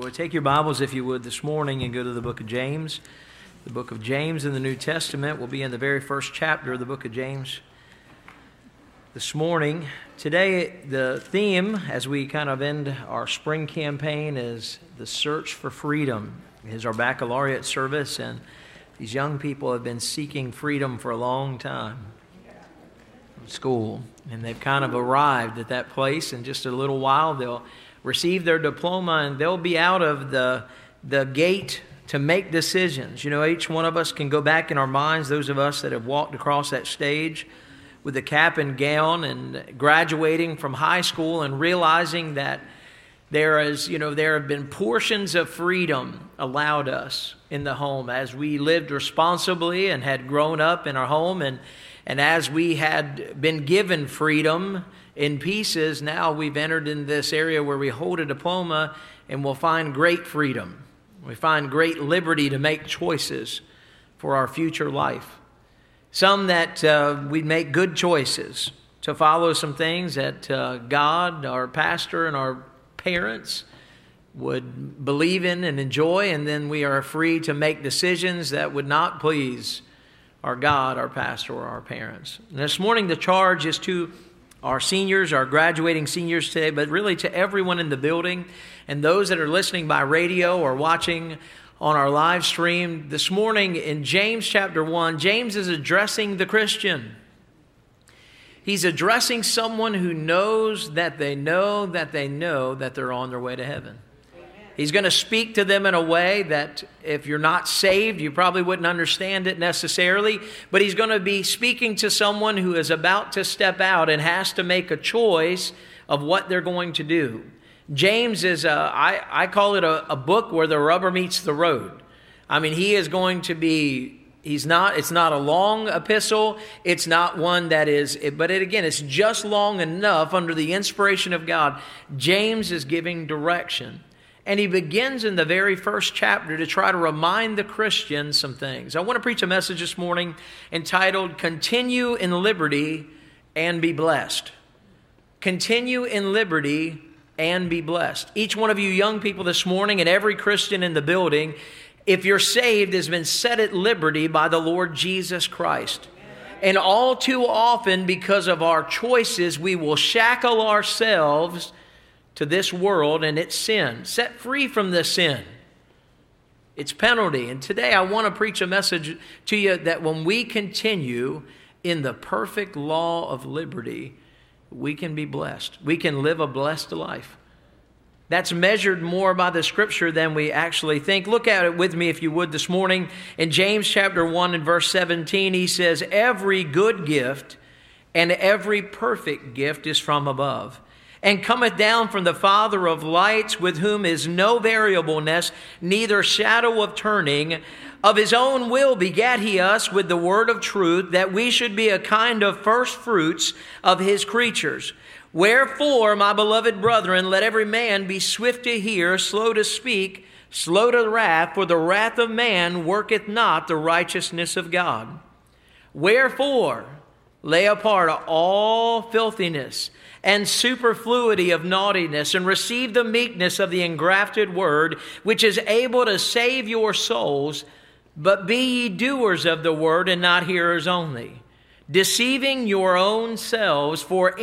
would. Take your Bibles, if you would, this morning and go to the book of James. The book of James in the New Testament will be in the very first chapter of the book of James this morning. Today, the theme, as we kind of end our spring campaign, is the search for freedom. It is our baccalaureate service, and these young people have been seeking freedom for a long time from school, and they've kind of arrived at that place. In just a little while, they'll receive their diploma, and they'll be out of the gate to make decisions. You know, each one of us can go back in our minds, those of us that have walked across that stage with the cap and gown and graduating from high school and realizing that there have been portions of freedom allowed us in the home as we lived responsibly and had grown up in our home, and as we had been given freedom in pieces, now we've entered in this area where we hold a diploma and we'll find great freedom. We find great liberty to make choices for our future life. Some that we make good choices to follow some things that God, our pastor, and our parents would believe in and enjoy, and then we are free to make decisions that would not please our God, our pastor, or our parents. And this morning the charge is to our seniors, our graduating seniors today, but really to everyone in the building and those that are listening by radio or watching on our live stream. This morning in James chapter 1, James is addressing the Christian. He's addressing someone who knows that they know that they know that they're on their way to heaven. He's going to speak to them in a way that if you're not saved, you probably wouldn't understand it necessarily. But he's going to be speaking to someone who is about to step out and has to make a choice of what they're going to do. James is, I call it a book where the rubber meets the road. I mean, he is going to be, it's not a long epistle. It's not one that is, it's just long enough under the inspiration of God. James is giving direction. And he begins in the very first chapter to try to remind the Christian some things. I want to preach a message this morning entitled, Continue in Liberty and Be Blessed. Continue in liberty and be blessed. Each one of you young people this morning and every Christian in the building, if you're saved, has been set at liberty by the Lord Jesus Christ. And all too often, because of our choices, we will shackle ourselves to this world and its sin. Set free from this sin, its penalty. And today I want to preach a message to you that when we continue in the perfect law of liberty, we can be blessed. We can live a blessed life. That's measured more by the Scripture than we actually think. Look at it with me, if you would, this morning. In James chapter 1 and verse 17, he says, Every good gift and every perfect gift is from above, and cometh down from the Father of lights, with whom is no variableness, neither shadow of turning. Of his own will begat he us with the word of truth, that we should be a kind of first fruits of his creatures. Wherefore, my beloved brethren, let every man be swift to hear, slow to speak, slow to wrath, for the wrath of man worketh not the righteousness of God. Wherefore, lay apart all filthiness and superfluity of naughtiness, and receive the meekness of the engrafted word, which is able to save your souls. But be ye doers of the word, and not hearers only, deceiving your own selves. For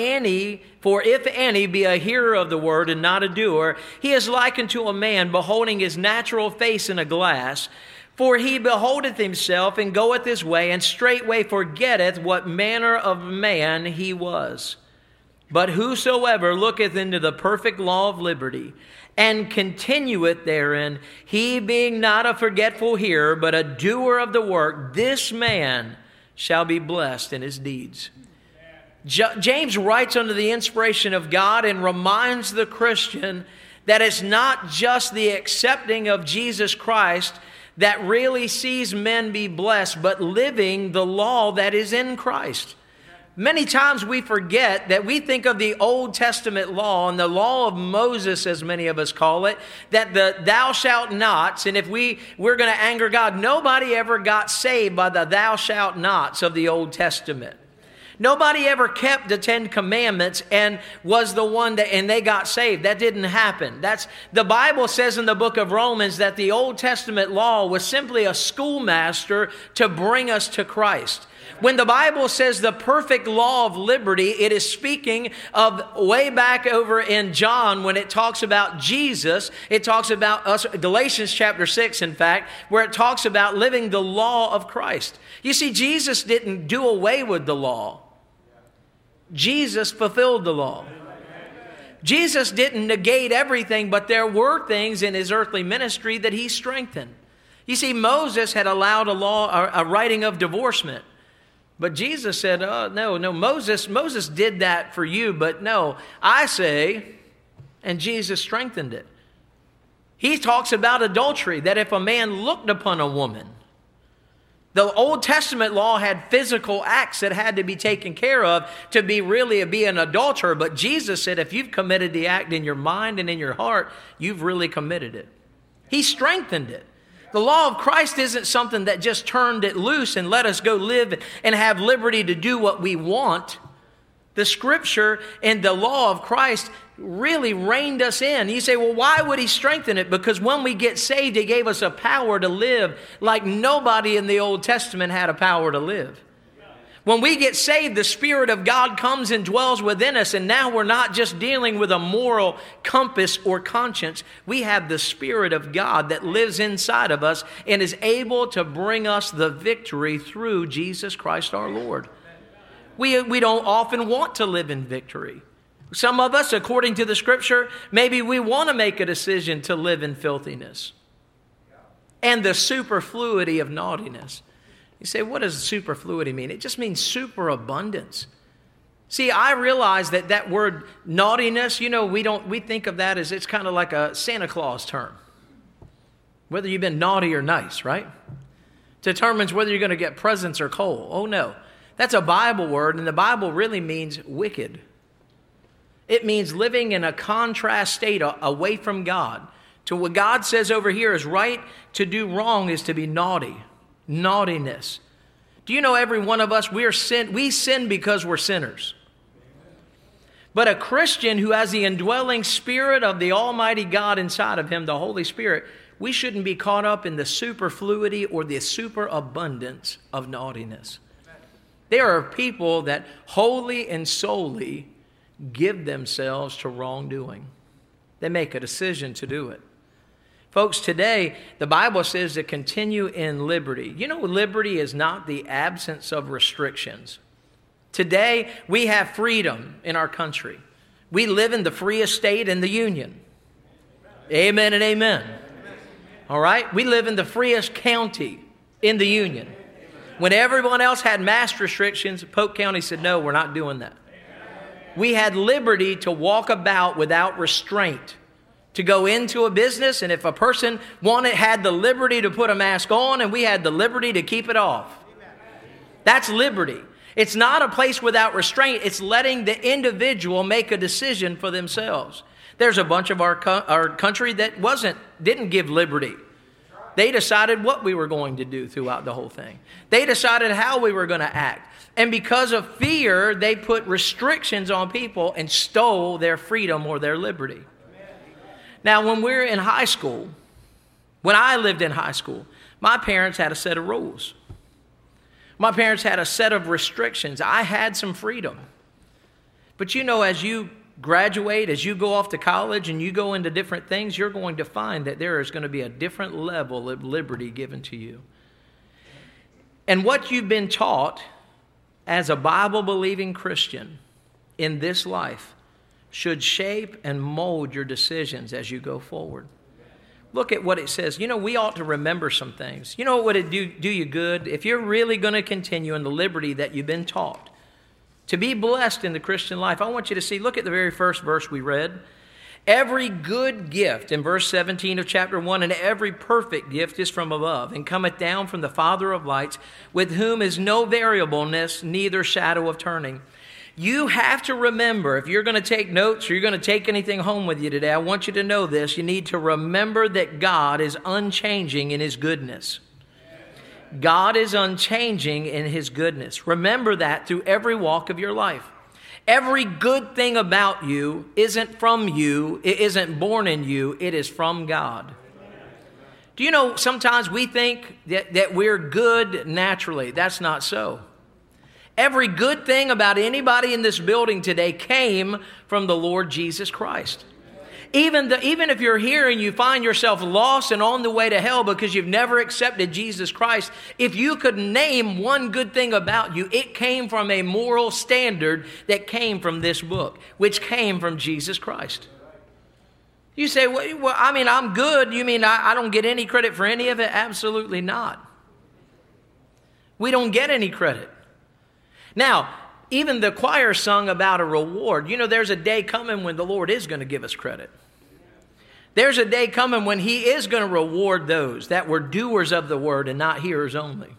if any be a hearer of the word and not a doer, he is like unto a man beholding his natural face in a glass. For he beholdeth himself, and goeth his way, and straightway forgetteth what manner of man he was. But whosoever looketh into the perfect law of liberty, and continueth therein, he being not a forgetful hearer, but a doer of the work, this man shall be blessed in his deeds. James writes under the inspiration of God and reminds the Christian that it's not just the accepting of Jesus Christ that really sees men be blessed, but living the law that is in Christ. Many times we forget that we think of the Old Testament law and the law of Moses, as many of us call it, that the thou shalt nots, and if we're going to anger God, nobody ever got saved by the thou shalt nots of the Old Testament. Nobody ever kept the 10 Commandments and was the one that, and they got saved. That didn't happen. The Bible says in the book of Romans that the Old Testament law was simply a schoolmaster to bring us to Christ. When the Bible says the perfect law of liberty, it is speaking of way back over in John when it talks about Jesus. It talks about us, Galatians chapter 6, in fact, where it talks about living the law of Christ. You see, Jesus didn't do away with the law. Jesus fulfilled the law. Jesus didn't negate everything, but there were things in his earthly ministry that he strengthened. You see, Moses had allowed a writing of divorcement. But Jesus said, no, Moses did that for you, but no, I say, and Jesus strengthened it. He talks about adultery, that if a man looked upon a woman, the Old Testament law had physical acts that had to be taken care of to be an adulterer. But Jesus said, if you've committed the act in your mind and in your heart, you've really committed it. He strengthened it. The law of Christ isn't something that just turned it loose and let us go live and have liberty to do what we want. The Scripture and the law of Christ really reined us in. You say, well, why would he strengthen it? Because when we get saved, he gave us a power to live like nobody in the Old Testament had a power to live. When we get saved, the Spirit of God comes and dwells within us, and now we're not just dealing with a moral compass or conscience. We have the Spirit of God that lives inside of us and is able to bring us the victory through Jesus Christ our Lord. We don't often want to live in victory. Some of us, according to the Scripture, maybe we want to make a decision to live in filthiness and the superfluity of naughtiness. You say, what does superfluity mean? It just means superabundance. See, I realize that word naughtiness, we think of that as it's kind of like a Santa Claus term. Whether you've been naughty or nice, right? Determines whether you're going to get presents or coal. Oh, no. That's a Bible word, and the Bible really means wicked. It means living in a contrast state away from God. To what God says over here is right, to do wrong is to be naughty. Naughtiness. Do you know every one of us, we sin because we're sinners. But a Christian who has the indwelling Spirit of the Almighty God inside of him, the Holy Spirit, we shouldn't be caught up in the superfluity or the superabundance of naughtiness. There are people that wholly and solely give themselves to wrongdoing. They make a decision to do it. Folks, today, the Bible says to continue in liberty. You know, liberty is not the absence of restrictions. Today, we have freedom in our country. We live in the freest state in the Union. Amen and amen. All right? We live in the freest county in the Union. When everyone else had mass restrictions, Polk County said, no, we're not doing that. We had liberty to walk about without restraint. To go into a business, and if a person had the liberty to put a mask on, and we had the liberty to keep it off. That's liberty. It's not a place without restraint. It's letting the individual make a decision for themselves. There's a bunch of our country that didn't give liberty. They decided what we were going to do throughout the whole thing. They decided how we were going to act. And because of fear, they put restrictions on people and stole their freedom or their liberty. Now, when we were in high school, when I lived in high school, my parents had a set of rules. My parents had a set of restrictions. I had some freedom. But as you graduate, as you go off to college and you go into different things, you're going to find that there is going to be a different level of liberty given to you. And what you've been taught as a Bible-believing Christian in this life should shape and mold your decisions as you go forward. Look at what it says. We ought to remember some things. What would it do you good? If you're really going to continue in the liberty that you've been taught, to be blessed in the Christian life, I want you to see, look at the very first verse we read. Every good gift, in verse 17 of chapter 1, and every perfect gift is from above, and cometh down from the Father of lights, with whom is no variableness, neither shadow of turning. You have to remember, if you're going to take notes or you're going to take anything home with you today, I want you to know this. You need to remember that God is unchanging in His goodness. God is unchanging in His goodness. Remember that through every walk of your life. Every good thing about you isn't from you. It isn't born in you. It is from God. Do you know sometimes we think that we're good naturally? That's not so. Every good thing about anybody in this building today came from the Lord Jesus Christ. Even if you're here and you find yourself lost and on the way to hell because you've never accepted Jesus Christ, if you could name one good thing about you, it came from a moral standard that came from this book, which came from Jesus Christ. You say, well, I mean, I'm good. You mean I don't get any credit for any of it? Absolutely not. We don't get any credit. Now, even the choir sung about a reward. You know, there's a day coming when the Lord is going to give us credit. There's a day coming when He is going to reward those that were doers of the word and not hearers only.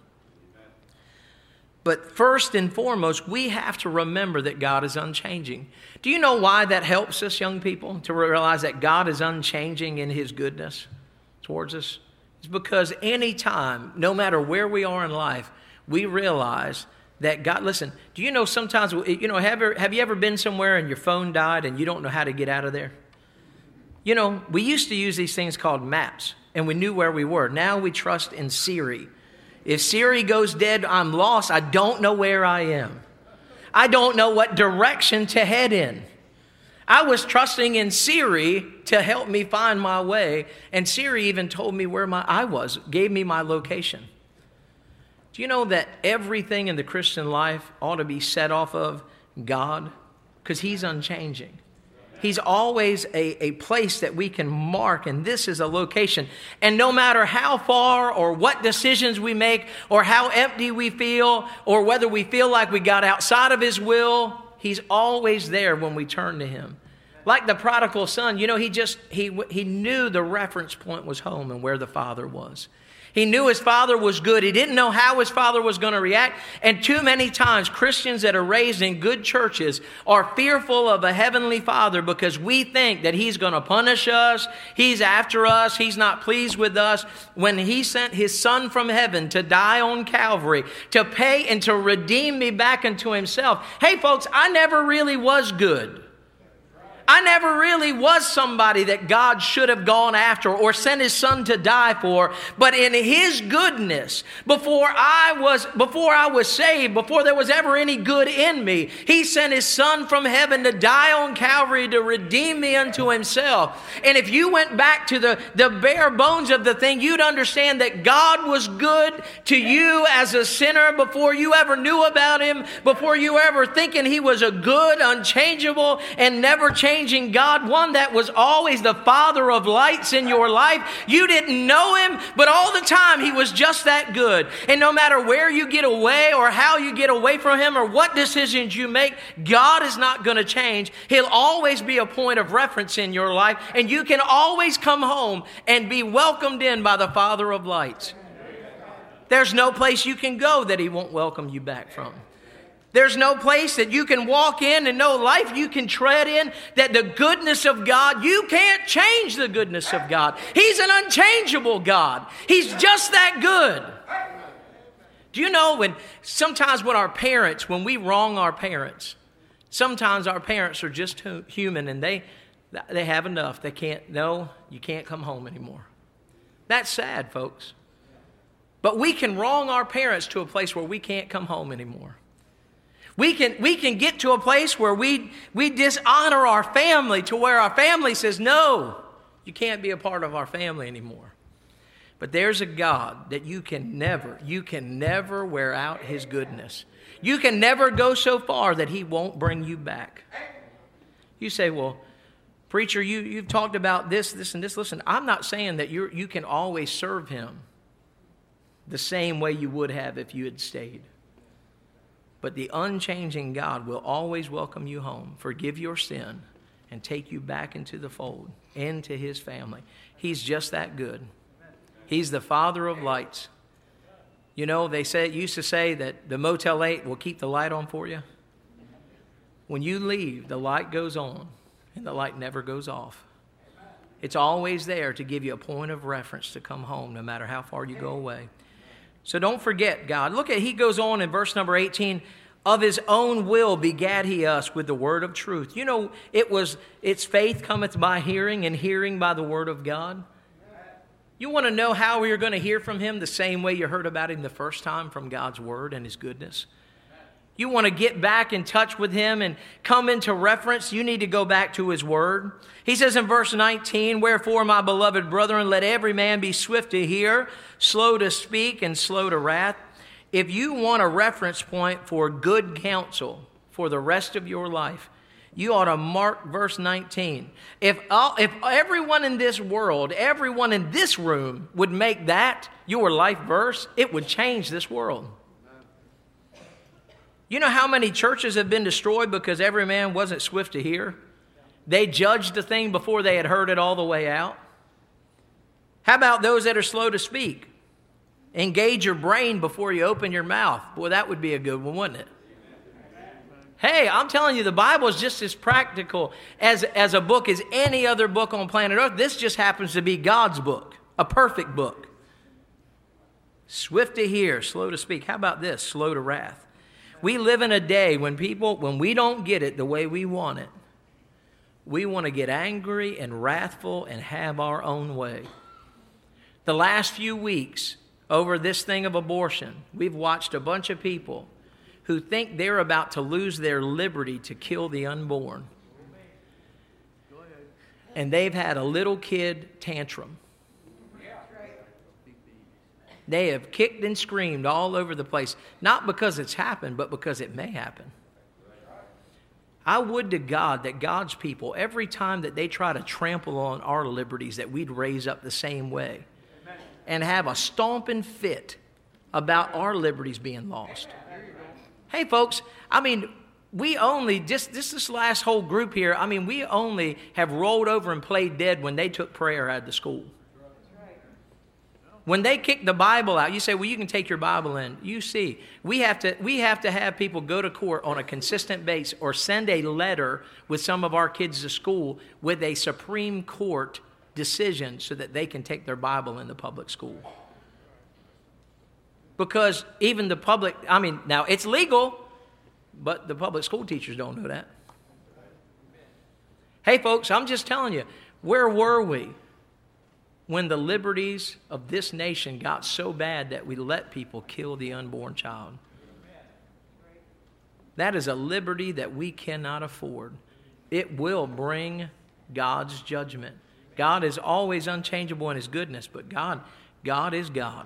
But first and foremost, we have to remember that God is unchanging. Do you know why that helps us, young people, to realize that God is unchanging in His goodness towards us? It's because any time, no matter where we are in life, we realize that God, listen, do you know sometimes, you know, have you ever been somewhere and your phone died and you don't know how to get out of there? You know, we used to use these things called maps and we knew where we were. Now we trust in Siri. If Siri goes dead, I'm lost. I don't know where I am. I don't know what direction to head in. I was trusting in Siri to help me find my way. And Siri even told me where I was, gave me my location. Do you know that everything in the Christian life ought to be set off of God? Because He's unchanging. He's always a place that we can mark, and this is a location. And no matter how far or what decisions we make or how empty we feel or whether we feel like we got outside of His will, He's always there when we turn to Him. Like the prodigal son, you know, he knew the reference point was home and where the Father was. He knew his father was good. He didn't know how his father was going to react. And too many times, Christians that are raised in good churches are fearful of a heavenly Father because we think that He's going to punish us. He's after us. He's not pleased with us. When He sent His Son from heaven to die on Calvary, to pay and to redeem me back into Himself. Hey, folks, I never really was good. I never really was somebody that God should have gone after or sent His Son to die for. But in His goodness, before I was saved, before there was ever any good in me, He sent His Son from heaven to die on Calvary to redeem me unto Himself. And if you went back to the bare bones of the thing, you'd understand that God was good to you as a sinner before you ever knew about Him, before you were ever thinking He was a good, unchangeable, and never changing God, one that was always the Father of lights in your life. You didn't know Him, but all the time He was just that good. And no matter where you get away or how you get away from Him or what decisions you make, God is not going to change. He'll always be a point of reference in your life, and you can always come home and be welcomed in by the Father of lights. There's no place you can go that He won't welcome you back from. There's no place that you can walk in and no life you can tread in that the goodness of God, you can't change the goodness of God. He's an unchangeable God. He's just that good. Do you know when we wrong our parents, sometimes our parents are just human and they have enough. You can't come home anymore. That's sad, folks. But we can wrong our parents to a place where we can't come home anymore. We can get to a place where we dishonor our family to where our family says, no, you can't be a part of our family anymore. But there's a God that you can never wear out His goodness. You can never go so far that He won't bring you back. You say, well, preacher, you've talked about this, and this. Listen, I'm not saying that you can always serve Him the same way you would have if you had stayed. But the unchanging God will always welcome you home, forgive your sin, and take you back into the fold, into His family. He's just that good. He's the Father of lights. You know, used to say that the Motel 8 will keep the light on for you. When you leave, the light goes on, and the light never goes off. It's always there to give you a point of reference to come home, no matter how far you go away. So don't forget God. Look at, he goes on in verse number 18, of his own will begat he us with the word of truth. You know, it's faith cometh by hearing, and hearing by the word of God. You want to know how you're going to hear from him? The same way you heard about him the first time, from God's word and his goodness. You want to get back in touch with him and come into reference, you need to go back to his word. He says in verse 19, wherefore, my beloved brethren, let every man be swift to hear, slow to speak, and slow to wrath. If you want a reference point for good counsel for the rest of your life, you ought to mark verse 19. If everyone in this world, everyone in this room would make that your life verse, it would change this world. You know how many churches have been destroyed because every man wasn't swift to hear? They judged the thing before they had heard it all the way out. How about those that are slow to speak? Engage your brain before you open your mouth. Boy, that would be a good one, wouldn't it? Hey, I'm telling you, the Bible is just as practical as a book as any other book on planet Earth. This just happens to be God's book, a perfect book. Swift to hear, slow to speak. How about this? Slow to wrath. We live in a day when we don't get it the way we want it, we want to get angry and wrathful and have our own way. The last few weeks over this thing of abortion, we've watched a bunch of people who think they're about to lose their liberty to kill the unborn. And they've had a little kid tantrum. They have kicked and screamed all over the place, not because it's happened, but because it may happen. I would to God that God's people, every time that they try to trample on our liberties, that we'd raise up the same way and have a stomping fit about our liberties being lost. Hey, folks, I mean, we only, just this last whole group here, I mean, we only have rolled over and played dead when they took prayer out of the school. When they kick the Bible out, you say, well, you can take your Bible in. You see, we have to have people go to court on a consistent basis or send a letter with some of our kids to school with a Supreme Court decision so that they can take their Bible in the public school. Because even the public, I mean, now it's legal, but the public school teachers don't know that. Hey, folks, I'm just telling you, where were we when the liberties of this nation got so bad that we let people kill the unborn child? That is a liberty that we cannot afford. It will bring God's judgment. God is always unchangeable in his goodness, but God is God.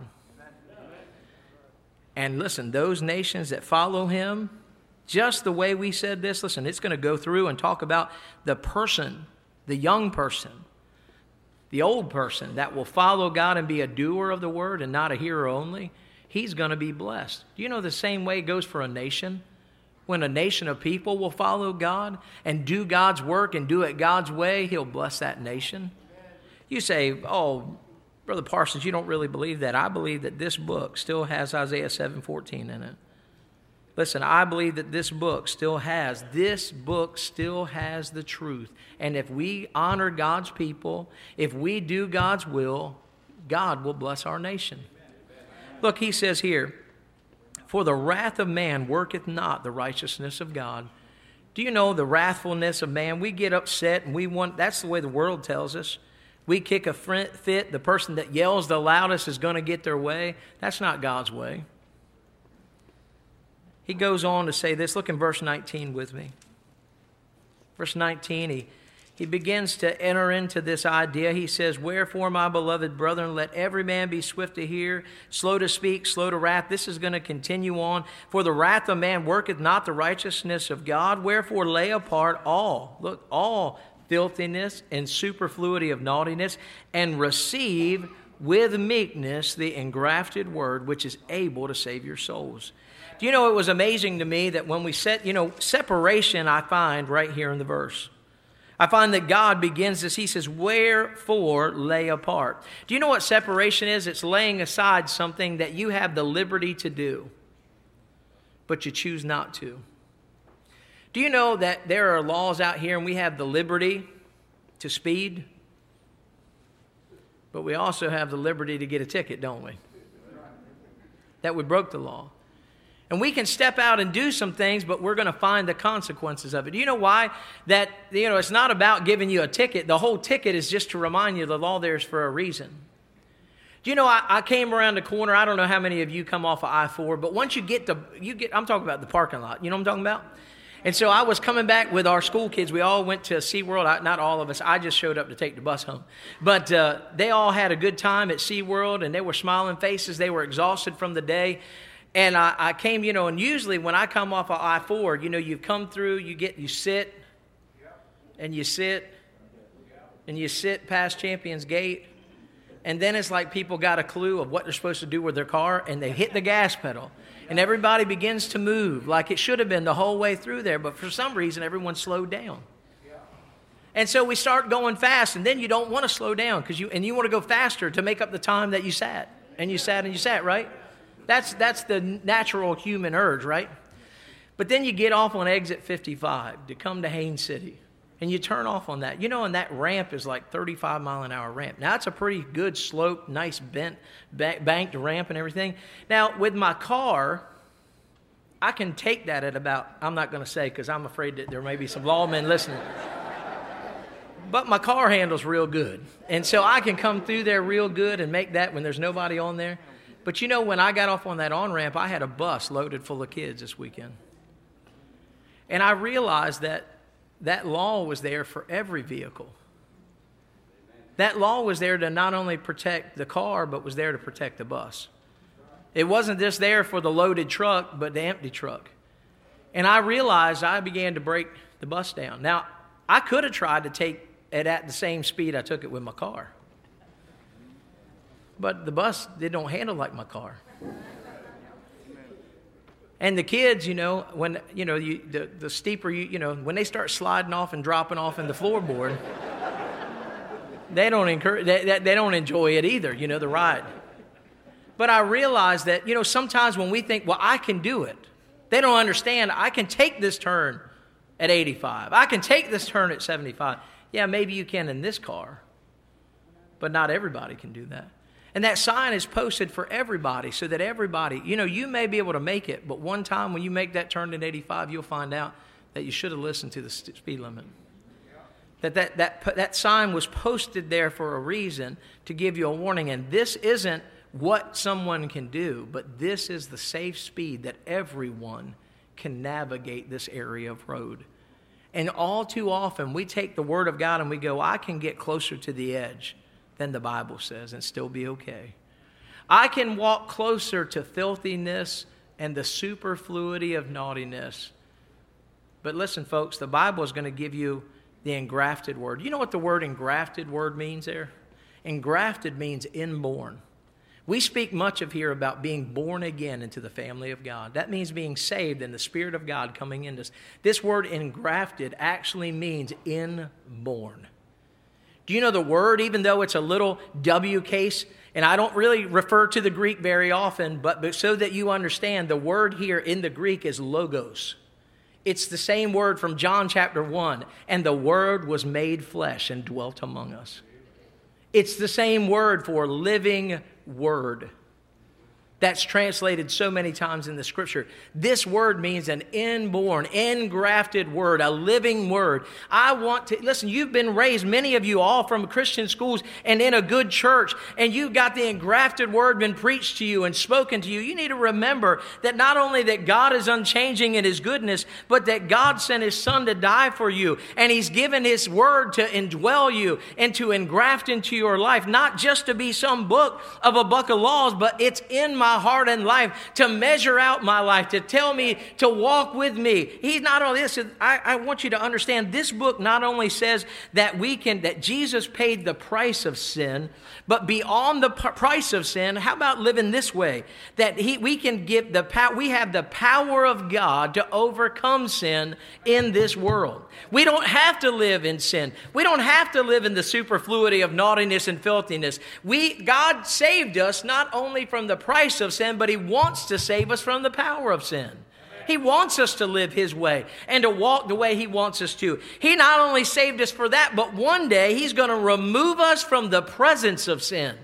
And listen, those nations that follow him, just the way we said this, listen, it's going to go through and talk about the person, the young person, the old person that will follow God and be a doer of the word and not a hearer only. He's going to be blessed. Do you know the same way it goes for a nation? When a nation of people will follow God and do God's work and do it God's way, he'll bless that nation. You say, oh, Brother Parsons, you don't really believe that. I believe that this book still has Isaiah 7:14 in it. Listen, I believe that this book still has the truth. And if we honor God's people, if we do God's will, God will bless our nation. Look, he says here, for the wrath of man worketh not the righteousness of God. Do you know the wrathfulness of man? We get upset and that's the way the world tells us. We kick a fit. The person that yells the loudest is going to get their way. That's not God's way. He goes on to say this. Look in verse 19 with me. Verse 19, he begins to enter into this idea. He says, wherefore, my beloved brethren, let every man be swift to hear, slow to speak, slow to wrath. This is going to continue on. For the wrath of man worketh not the righteousness of God. Wherefore, lay apart all filthiness and superfluity of naughtiness, and receive with meekness the engrafted word, which is able to save your souls. Do you know, it was amazing to me that when we separation I find right here in the verse. I find that God begins this, he says, wherefore lay apart. Do you know what separation is? It's laying aside something that you have the liberty to do, but you choose not to. Do you know that there are laws out here and we have the liberty to speed, but we also have the liberty to get a ticket, don't we? that we broke the law. And we can step out and do some things, but we're going to find the consequences of it. Do you know why? That, it's not about giving you a ticket. The whole ticket is just to remind you the law there is for a reason. Do you know, I came around the corner. I don't know how many of you come off of I-4, but once I'm talking about the parking lot. You know what I'm talking about? And so I was coming back with our school kids. We all went to SeaWorld. Not all of us. I just showed up to take the bus home. But they all had a good time at SeaWorld, and they were smiling faces. They were exhausted from the day. And I came, and usually when I come off of I-4, you come through, you sit, and you sit, and you sit past Champions Gate. And then it's like people got a clue of what they're supposed to do with their car, and they hit the gas pedal. And everybody begins to move like it should have been the whole way through there. But for some reason, everyone slowed down. And so we start going fast, and then you don't want to slow down because you want to go faster to make up the time that you sat. And you sat, right? That's the natural human urge, right? But then you get off on exit 55 to come to Haines City. And you turn off on that. And that ramp is like 35-mile-an-hour ramp. Now, it's a pretty good slope, nice bent, banked ramp and everything. Now, with my car, I can take that at about, I'm not going to say because I'm afraid that there may be some lawmen listening. But my car handles real good. And so I can come through there real good and make that when there's nobody on there. But when I got off on that on-ramp, I had a bus loaded full of kids this weekend. And I realized that law was there for every vehicle. That law was there to not only protect the car, but was there to protect the bus. It wasn't just there for the loaded truck, but the empty truck. And I realized I began to break the bus down. Now, I could have tried to take it at the same speed I took it with my car. But the bus, they don't handle like my car. And the kids, when, the steeper, when they start sliding off and dropping off in the floorboard, they don't enjoy it either, the ride. But I realized that, sometimes when we think, well, I can do it, they don't understand, I can take this turn at 85. I can take this turn at 75. Yeah, maybe you can in this car, but not everybody can do that. And that sign is posted for everybody so that everybody, you may be able to make it, but one time when you make that turn at 85, you'll find out that you should have listened to the speed limit. That sign was posted there for a reason, to give you a warning. And this isn't what someone can do, but this is the safe speed that everyone can navigate this area of road. And all too often, we take the Word of God and we go, I can get closer to the edge than the Bible says and still be okay. I can walk closer to filthiness and the superfluity of naughtiness. But listen, folks, the Bible is going to give you the engrafted word. You know what the word engrafted word means there? Engrafted means inborn. We speak much of here about being born again into the family of God. That means being saved and the Spirit of God coming into us. This word engrafted actually means inborn. Do you know the word, even though it's a little W case, and I don't really refer to the Greek very often, but so that you understand, the word here in the Greek is logos. It's the same word from John chapter 1, and the Word was made flesh and dwelt among us. It's the same word for living word. That's translated so many times in the Scripture. This word means an inborn, engrafted word, a living word. Listen, you've been raised, many of you all from Christian schools and in a good church, and you got the engrafted word been preached to you and spoken to you. You need to remember that not only that God is unchanging in His goodness, but that God sent His Son to die for you, and He's given His word to indwell you and to engraft into your life, not just to be some book of laws, but it's in my heart and life to measure out my life, to tell me to walk with me. He's not only this. I want you to understand this book not only says that that Jesus paid the price of sin, but beyond the price of sin, how about living this way? That we have the power of God to overcome sin in this world. We don't have to live in sin. We don't have to live in the superfluity of naughtiness and filthiness. God saved us not only from the price of sin, but He wants to save us from the power of sin. He wants us to live His way and to walk the way He wants us to. He not only saved us for that, but one day He's going to remove us from the presence of sin.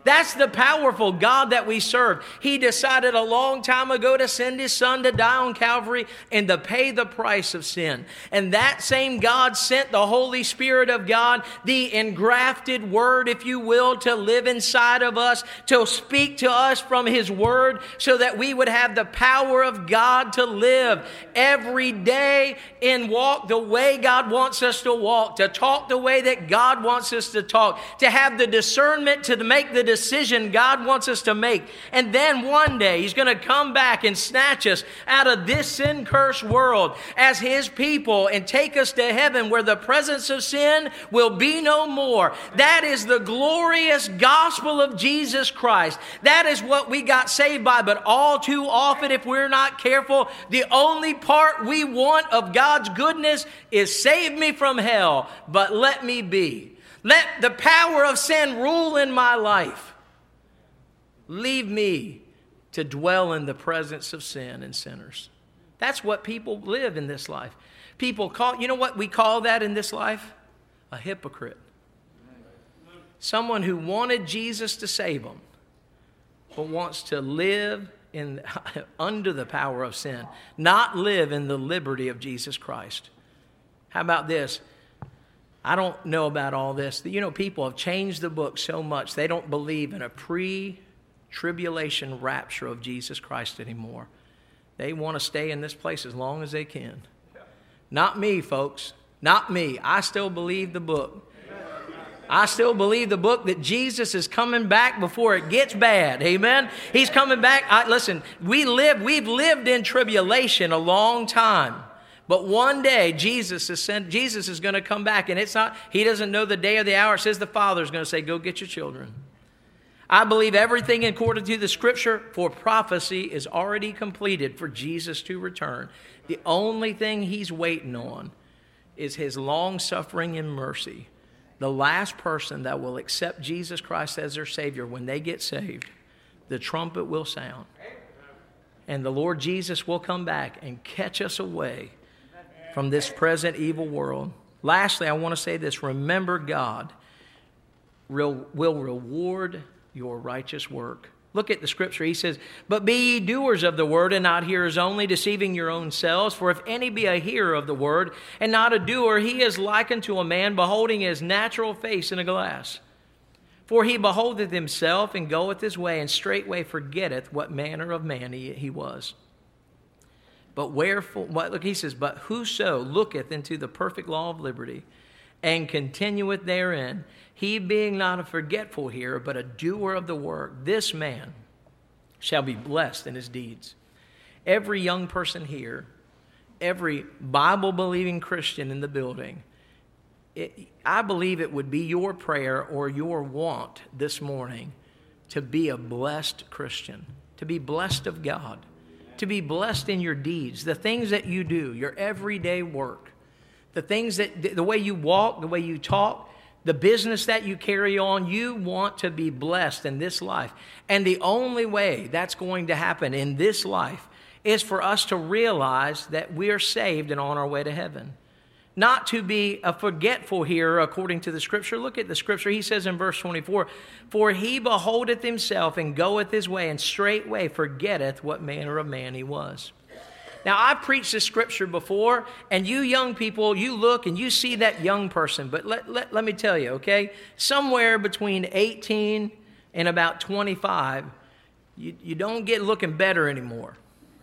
That's the powerful God that we serve. He decided a long time ago to send His Son to die on Calvary and to pay the price of sin. And that same God sent the Holy Spirit of God, the engrafted Word, if you will, to live inside of us, to speak to us from His Word so that we would have the power of God to live every day and walk the way God wants us to walk, to talk the way that God wants us to talk, to have the discernment to make the decision God wants us to make. And then one day He's going to come back and snatch us out of this sin-cursed world as His people and take us to heaven where the presence of sin will be no more. That is the glorious gospel of Jesus Christ. That is what we got saved by. But all too often, if we're not careful, the only part we want of God's goodness is save me from hell, but let me be. Let the power of sin rule in my life. Leave me to dwell in the presence of sin and sinners. That's what people live in this life. People call, you know what we call that in this life? A hypocrite. Someone who wanted Jesus to save them, but wants to live under the power of sin, not live in the liberty of Jesus Christ. How about this? I don't know about all this. You know, people have changed the book so much, they don't believe in a pre-tribulation rapture of Jesus Christ anymore. They want to stay in this place as long as they can. Not me, folks. Not me. I still believe the book. I still believe the book that Jesus is coming back before it gets bad. Amen? He's coming back. Listen, we've lived in tribulation a long time. But one day, Jesus is going to come back, and He doesn't know the day or the hour. It says the Father is going to say, go get your children. I believe everything according to the Scripture for prophecy is already completed for Jesus to return. The only thing He's waiting on is His long-suffering and mercy. The last person that will accept Jesus Christ as their Savior, when they get saved, the trumpet will sound. And the Lord Jesus will come back and catch us away from this present evil world. Lastly, I want to say this. Remember, God will reward your righteous work. Look at the Scripture. He says, but be ye doers of the word and not hearers only, deceiving your own selves. For if any be a hearer of the word and not a doer, he is likened to a man beholding his natural face in a glass. For he beholdeth himself and goeth his way, and straightway forgetteth what manner of man he was. But he says, but whoso looketh into the perfect law of liberty and continueth therein, he being not a forgetful hearer, but a doer of the work, this man shall be blessed in his deeds. Every young person here, every Bible-believing Christian in the building, I believe it would be your prayer or your want this morning to be a blessed Christian, to be blessed of God, to be blessed in your deeds, the things that you do, your everyday work, the way you walk, the way you talk, the business that you carry on. You want to be blessed in this life. And the only way that's going to happen in this life is for us to realize that we are saved and on our way to heaven. Not to be a forgetful hearer according to the Scripture. Look at the Scripture. He says in verse 24, for he beholdeth himself and goeth his way, and straightway forgetteth what manner of man he was. Now, I've preached this Scripture before, and you young people, you look and you see that young person. But let me tell you, okay? Somewhere between 18 and about 25, you don't get looking better anymore.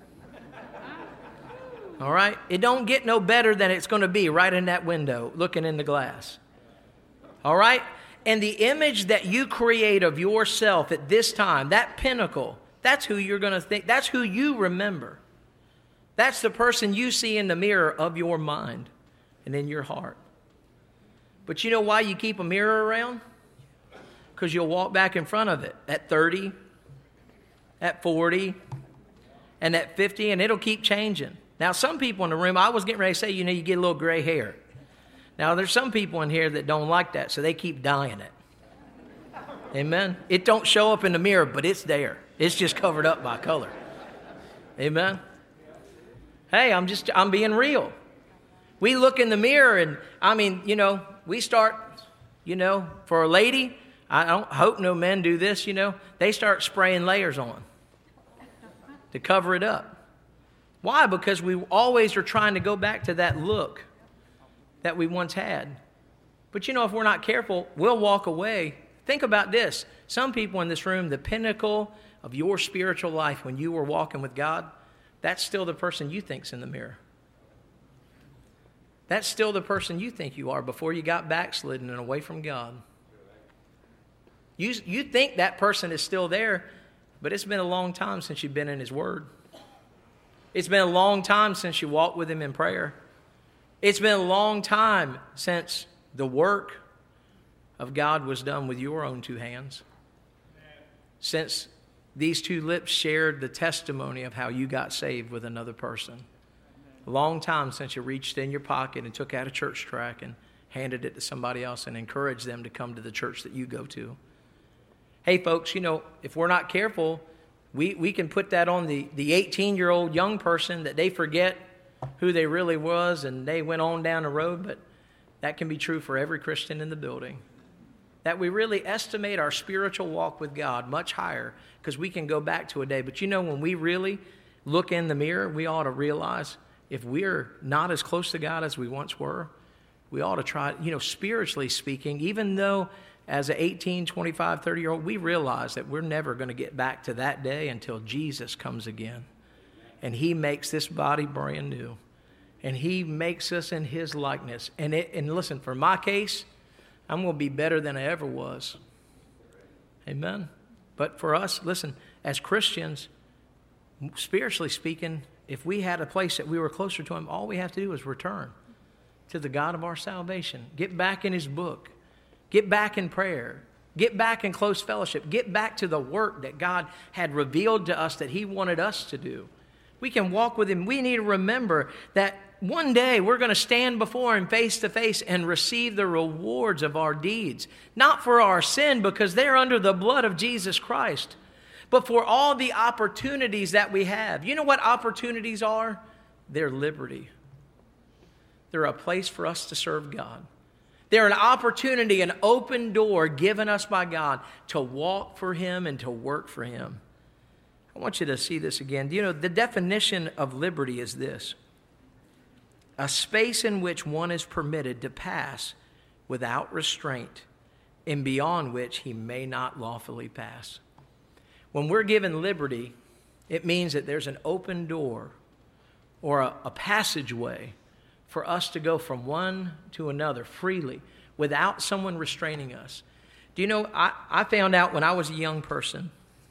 All right? It don't get no better than it's going to be right in that window, looking in the glass. All right? And the image that you create of yourself at this time, that pinnacle, that's who you're going to think. That's who you remember. That's the person you see in the mirror of your mind and in your heart. But you know why you keep a mirror around? Because you'll walk back in front of it at 30, at 40, and at 50, and it'll keep changing. Now, some people in the room, I was getting ready to say, you get a little gray hair. Now, there's some people in here that don't like that, so they keep dyeing it. Amen? It don't show up in the mirror, but it's there. It's just covered up by color. Amen? Hey, I'm being real. We look in the mirror and, we start, for a lady, I don't hope no men do this, They start spraying layers on to cover it up. Why? Because we always are trying to go back to that look that we once had. But if we're not careful, we'll walk away. Think about this. Some people in this room, the pinnacle of your spiritual life when you were walking with God, that's still the person you think's in the mirror. That's still the person you think you are before you got backslidden and away from God. You think that person is still there, but it's been a long time since you've been in His Word. It's been a long time since you walked with Him in prayer. It's been a long time since the work of God was done with your own two hands. Since these two lips shared the testimony of how you got saved with another person. A long time since you reached in your pocket and took out a church tract and handed it to somebody else and encouraged them to come to the church that you go to. Hey, folks, if we're not careful, we can put that on the 18-year-old young person that they forget who they really was and they went on down the road, but that can be true for every Christian in the building. That we really estimate our spiritual walk with God much higher because we can go back to a day. But when we really look in the mirror, we ought to realize if we're not as close to God as we once were, we ought to try, spiritually speaking, even though as an 18, 25, 30-year-old, we realize that we're never going to get back to that day until Jesus comes again. And He makes this body brand new. And He makes us in His likeness. And listen, for my case, I'm going to be better than I ever was. Amen. But for us, listen, as Christians, spiritually speaking, if we had a place that we were closer to Him, all we have to do is return to the God of our salvation. Get back in His book. Get back in prayer. Get back in close fellowship. Get back to the work that God had revealed to us that He wanted us to do. We can walk with Him. We need to remember that one day we're going to stand before Him face to face and receive the rewards of our deeds. Not for our sin, because they're under the blood of Jesus Christ, but for all the opportunities that we have. You know what opportunities are? They're liberty. They're a place for us to serve God. They're an opportunity, an open door given us by God to walk for Him and to work for Him. I want you to see this again. The definition of liberty is this: a space in which one is permitted to pass without restraint and beyond which he may not lawfully pass. When we're given liberty, it means that there's an open door or a passageway for us to go from one to another freely without someone restraining us. Do you know, I found out when I was a young person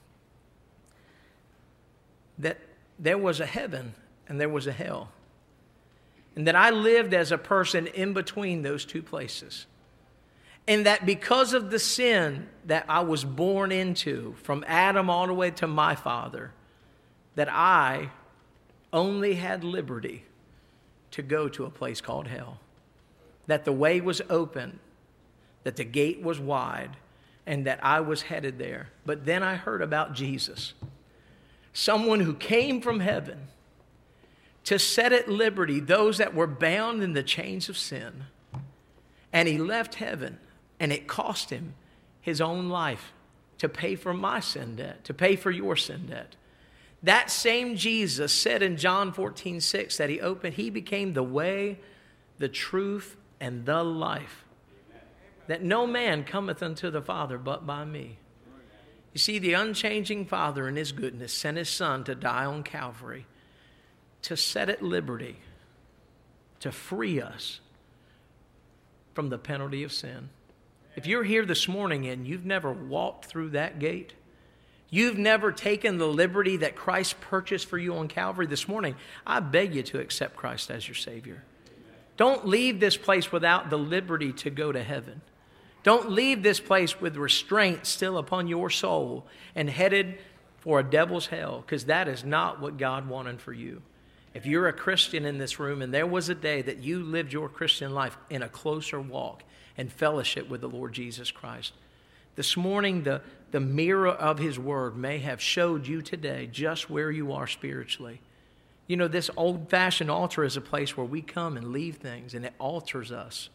that there was a heaven and there was a hell. And that I lived as a person in between those two places. And that because of the sin that I was born into, from Adam all the way to my father, that I only had liberty to go to a place called hell. That the way was open, that the gate was wide, and that I was headed there. But then I heard about Jesus, someone who came from heaven to set at liberty those that were bound in the chains of sin. And He left heaven, and it cost Him His own life to pay for my sin debt, to pay for your sin debt. That same Jesus said in John 14:6 that He became the way, the truth, and the life. That no man cometh unto the Father but by me. You see, the unchanging Father in His goodness sent His Son to die on Calvary to set at liberty, to free us from the penalty of sin. If you're here this morning and you've never walked through that gate, you've never taken the liberty that Christ purchased for you on Calvary this morning, I beg you to accept Christ as your Savior. Don't leave this place without the liberty to go to heaven. Don't leave this place with restraint still upon your soul and headed for a devil's hell, because that is not what God wanted for you. If you're a Christian in this room and there was a day that you lived your Christian life in a closer walk and fellowship with the Lord Jesus Christ, this morning the mirror of His Word may have showed you today just where you are spiritually. You know, this old-fashioned altar is a place where we come and leave things, and it alters us.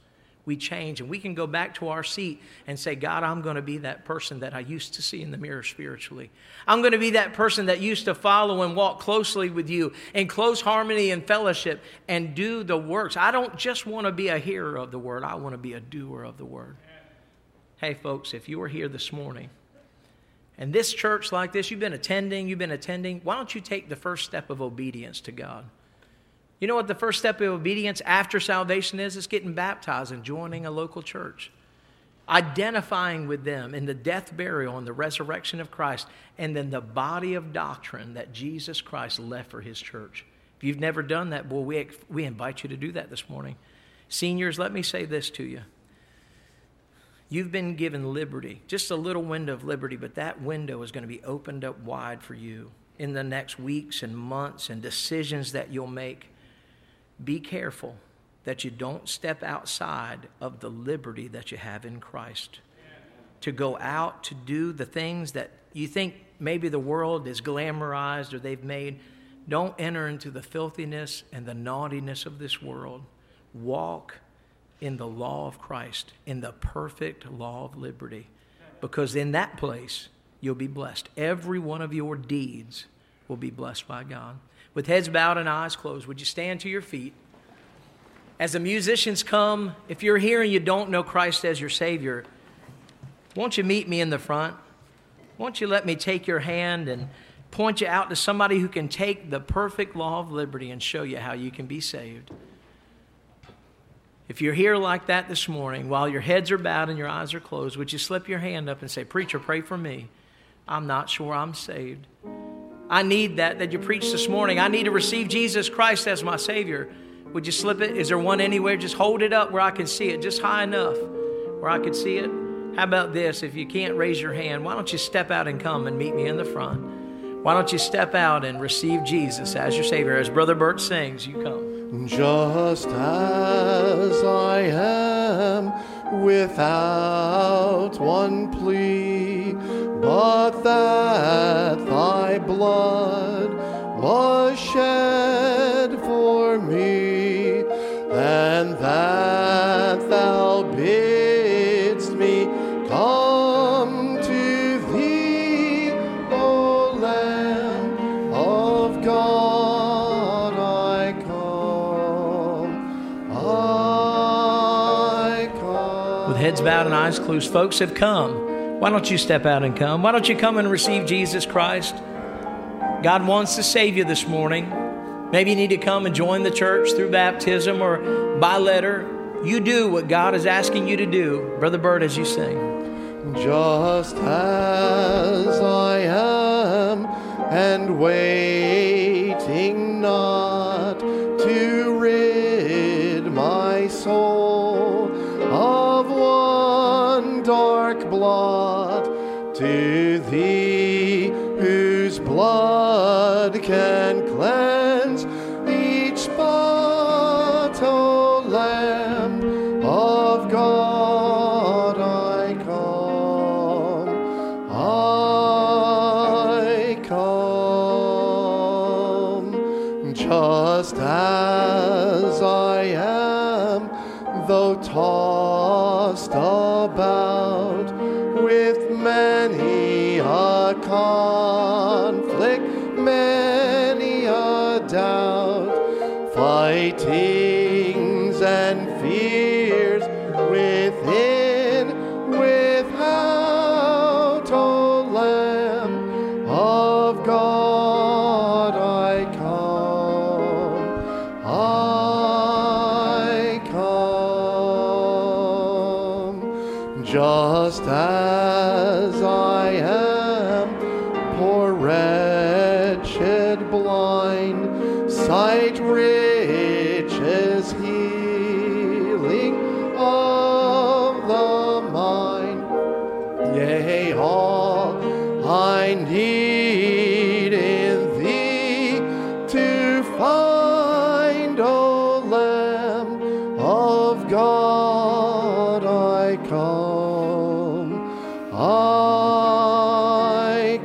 we change, and we can go back to our seat and say, God, I'm going to be that person that I used to see in the mirror spiritually. I'm going to be that person that used to follow and walk closely with you in close harmony and fellowship and do the works. I don't just want to be a hearer of the word. I want to be a doer of the word. Hey, folks, if you are here this morning, and this church like this, you've been attending, why don't you take the first step of obedience to God? You know what the first step of obedience after salvation is? It's getting baptized and joining a local church. Identifying with them in the death, burial, and the resurrection of Christ, and then the body of doctrine that Jesus Christ left for his church. If you've never done that, boy, we invite you to do that this morning. Seniors, let me say this to you. You've been given liberty, just a little window of liberty, but that window is going to be opened up wide for you in the next weeks and months and decisions that you'll make. Be careful that you don't step outside of the liberty that you have in Christ. To go out to do the things that you think maybe the world is glamorized or they've made. Don't enter into the filthiness and the naughtiness of this world. Walk in the law of Christ, in the perfect law of liberty. Because in that place, you'll be blessed. Every one of your deeds will be blessed by God. With heads bowed and eyes closed, would you stand to your feet? As the musicians come, if you're here and you don't know Christ as your Savior, won't you meet me in the front? Won't you let me take your hand and point you out to somebody who can take the perfect law of liberty and show you how you can be saved? If you're here like that this morning, while your heads are bowed and your eyes are closed, would you slip your hand up and say, Preacher, pray for me. I'm not sure I'm saved. I need that you preached this morning. I need to receive Jesus Christ as my Savior. Would you slip it? Is there one anywhere? Just hold it up where I can see it, just high enough where I can see it. How about this? If you can't raise your hand, why don't you step out and come and meet me in the front? Why don't you step out and receive Jesus as your Savior? As Brother Bert sings, you come. Just as I am, without one plea, but that thy blood was shed for me, and that thou bidst me come to thee, O Lamb of God, I come. With heads bowed and eyes closed, folks have come. Why don't you step out and come? Why don't you come and receive Jesus Christ? God wants to save you this morning. Maybe you need to come and join the church through baptism or by letter. You do what God is asking you to do. Brother Bert, as you sing. Just as I am, and waiting not to rid my soul of one dark blot, to thee whose blood can cleanse each spot, O Lamb of God, I come, I come. Just as I am, though tossed about with many a conflict, many a doubt, fightings and fears within, without, O Lamb of God, I come, I come. Just as I am, poor wretched blind, sight riches healing of the mind, yea, all I need in thee to find, O Lamb of God, I come, I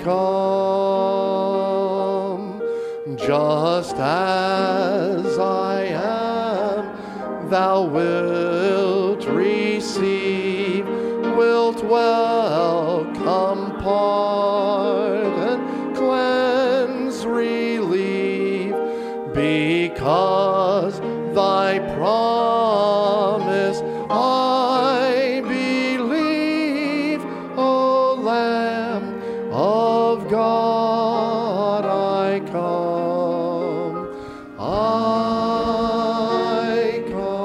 come. Just as I am, thou wilt receive, wilt welcome, pardon, cleanse, relieve, because thy promise I believe. O Lamb of God, I come, I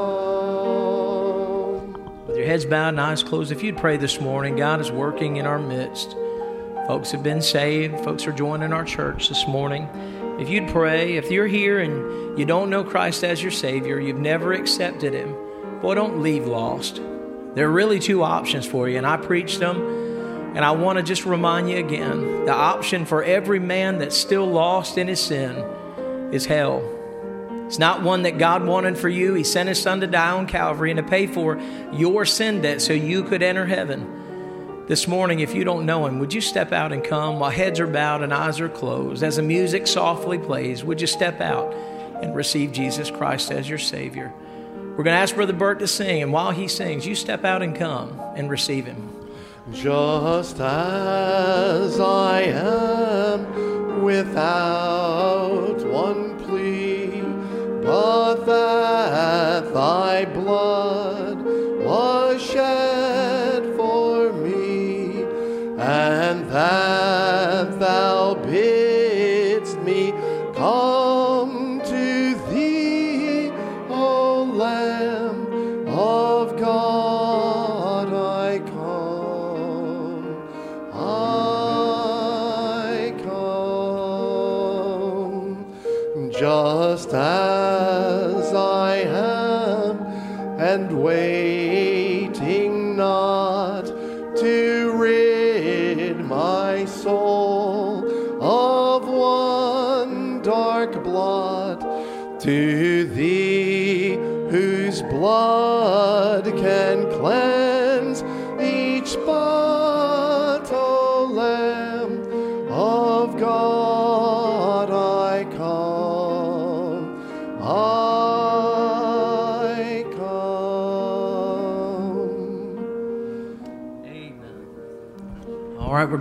come. With your heads bowed and eyes closed, if you'd pray this morning, God is working in our midst. Folks have been saved. Folks are joining our church this morning. If you'd pray, if you're here and you don't know Christ as your Savior, you've never accepted Him, boy, don't leave lost. There are really two options for you, and I preached them, and I want to just remind you again. The option for every man that's still lost in his sin is hell. It's not one that God wanted for you. He sent His Son to die on Calvary and to pay for your sin debt so you could enter heaven. This morning, if you don't know Him, would you step out and come while heads are bowed and eyes are closed? As the music softly plays, would you step out and receive Jesus Christ as your Savior? We're going to ask Brother Bert to sing, and while he sings, you step out and come and receive Him. Just as I am, without one plea, but that thy blood was shed for me, and that thou bidst me come to thee, O Lamb of God, I come, I come, just as I am, and waiting not to rid my soul of one dark blot, to thee whose blood can cleanse each spot, O Lamb of God, I come, I come. Amen. All right, we're